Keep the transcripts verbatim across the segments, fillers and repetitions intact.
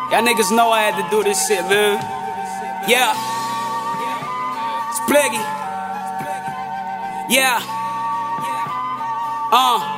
Y'all niggas know I had to do this shit, man. Yeah. It's Pleggy. Yeah. Uh.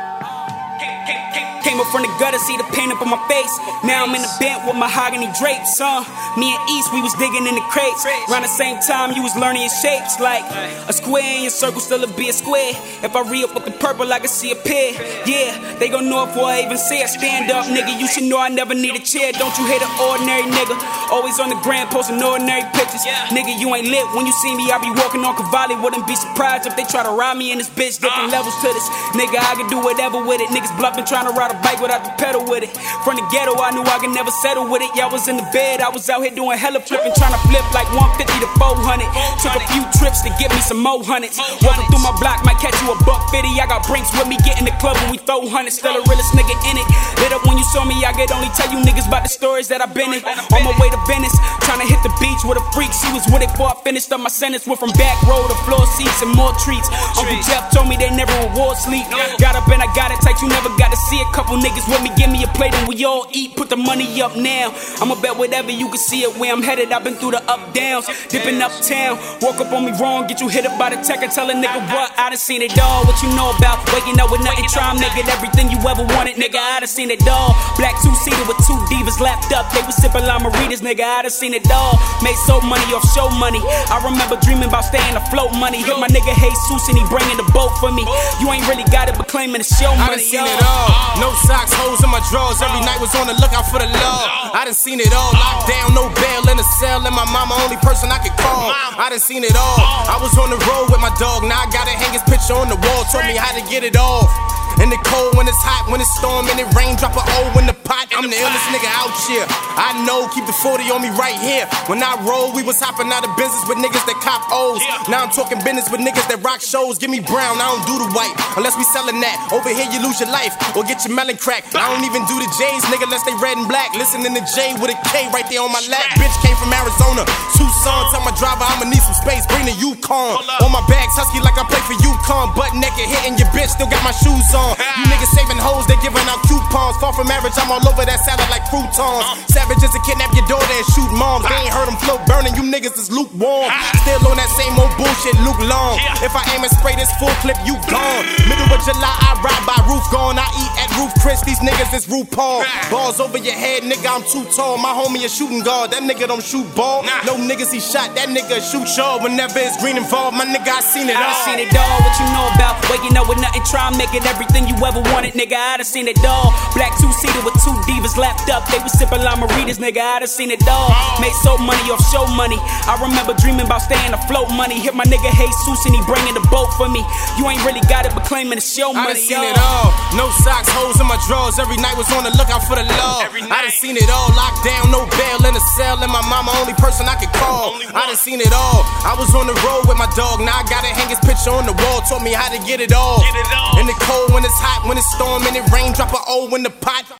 Came up from the gutter, see the paint up on my face. Now I'm in the bent with mahogany drapes, huh? Me and East, we was digging in the crates. Around the same time, you was learning your shapes. Like a square in your circle still a be a square. If I re-up with the purple, I can see a pair. Yeah, they gon' know before I even say it. Stand up, nigga, you should know I never need a chair. Don't you hate an ordinary nigga? Always on the gram, posting ordinary pictures. Nigga, you ain't lit. When you see me, I be walking on Cavalli. Wouldn't be surprised if they try to rob me in this bitch. Different levels to this. Nigga, I can do whatever with it. Niggas bluffing, trying to ride a bike without the pedal with it. From the ghetto, I knew I could never settle with it. Y'all was in the bed, I was out here doing hella flipping, trying to flip like one fifty to four hundred. Took a few trips to get me some more hundreds. Walking through my block, might catch you a buck fifty. I got Brinks with me, get in the club when we throw hundreds. Still a realest nigga in it. Lit up when you saw me, I could only tell you niggas about the stories that I've been in. On my way to Venice, trying to hit the beach with a freak. She was with it before I finished up my sentence. Went from back row to floor seats and more treats. Uncle Jeff told me they never reward sleep. Got up and I got it tight, you never got to see a couple niggas with me. Give me a plate and we all eat. Put the money up now. I'ma bet whatever you can see it where I'm headed. I've been through the up downs, dipping uptown. Walk up on me wrong, get you hit up by the tech and tell a nigga what I done seen it all. What you know about waking up with nothing? Try and make it everything you ever wanted, nigga. I done seen it all. Black two seater with two divas lapped up. They was sipping Lamaritas, nigga. I done seen it all. Made so money off show money. I remember dreaming about staying afloat money. Hit my nigga Jesus and he bringing the boat for me. You ain't really got it, but claiming the show money. I done seen it all. No socks, hoes in my drawers. Every night was on the lookout for the law. I done seen it all. Locked down, no bail in a cell, and my mama only person I could call. I done seen it all. I was on the road with my dog. Now I gotta hang his picture on the wall. Told me how to get it off. In the cold when it's hot, when it's storm and it rain, drop a O in the pot. I'm the illest nigga out here. I know, keep the forty on me right here. When I roll, we was hopping out of business with niggas that cop O's. Now I'm talking business with niggas that rock shows. Give me brown, I don't do the white, unless we selling that. Over here you lose your life, or get your melon crack. I don't even do the J's, nigga, unless they red and black. Listening to J with a K right there on my lap. Bitch came from Arizona, Tucson. Tell my driver I'ma need some space, bring the Yukon. On my bags, husky like I play for Yukon. Butt naked, hitting your bitch, still got my shoes on. You niggas saving hoes, they giving out coupons. Far from average, I'm all over that salad like croutons. Savages to kidnap your daughter and shoot moms. They ain't heard them float burning, you niggas is lukewarm. Still on that same old bullshit, Luke Long. If I aim and spray this full clip, you gone. Middle of July, I ride by roof gone. I eat at Roof Chris, these niggas is RuPaul. Balls over your head, nigga, I'm too tall. My homie a shooting guard, that nigga don't shoot ball. No niggas he shot, that nigga shoot y'all. Whenever it's green involved, my nigga, I seen it all. I done seen it all, what you know about waking up with nothing, try and make it everything you ever wanted, nigga. I done seen it all. Black two-seater with two divas lapped up. They was sipping Lamaritas, nigga. I done seen it all. Made so money off show money. I remember dreaming about staying afloat money. Hit my nigga Jesus and he bringing the boat for me. You ain't really got it, but claiming the show money. I done seen it all. No socks, hoes in my drawers. Every night was on the lookout for the law. I done seen it all. Locked down, no bail in a cell, and my mama only person I could call. I done seen it all. I was on the road with my dog. Now I gotta hang his picture on the wall. Taught me how to get it all. In the cold when it's hot, when it's storm and it rain, drop a O in the pot.